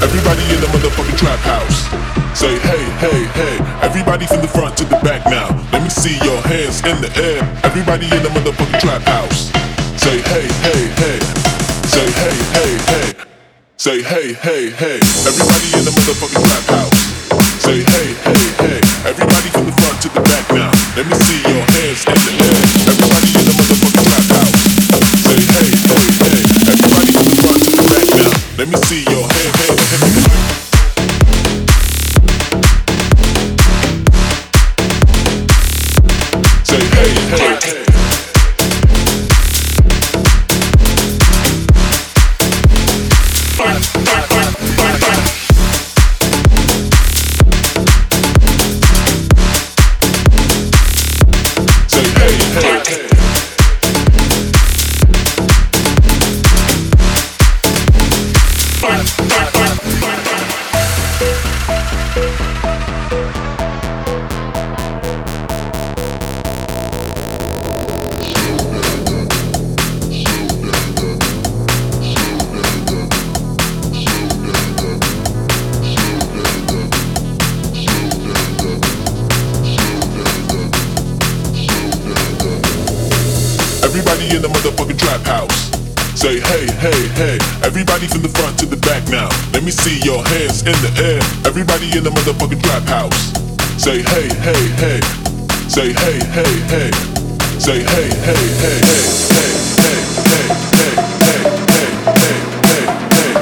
Everybody in the motherfucking trap house. Say hey, hey, hey. Everybody from the front to the back now. Let me see your hands in the air. Everybody in the motherfucking trap house. Say hey, hey, hey. Say hey, hey, hey. Say hey, hey, hey. Everybody in the motherfucking trap house. Say hey, hey, hey. Everybody from the front to the back now. Let me see your hands in the air. Everybody in the motherfucking trap house. Say hey, hey, hey. Everybody from the front to the back now. Let me see your hands. Say hey, hey, hey. Everybody in the motherfucking trap house. Say hey, hey, hey. Everybody from the front to the back now. Let me see your hands in the air. Everybody in the motherfucking trap house. Say hey, hey, hey. Say hey, hey, hey. Say hey, hey, hey, hey, hey, hey, hey, hey, hey, hey, hey, hey, hey,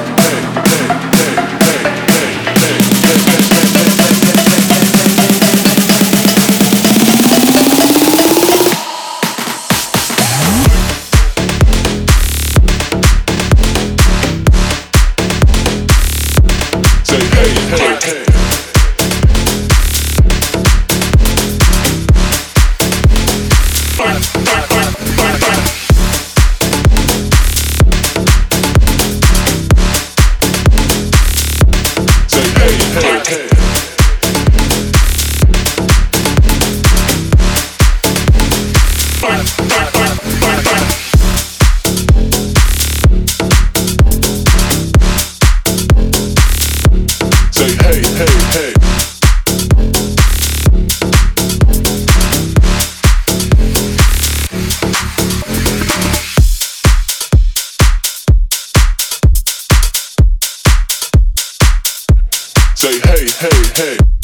Say hey, hey, hey.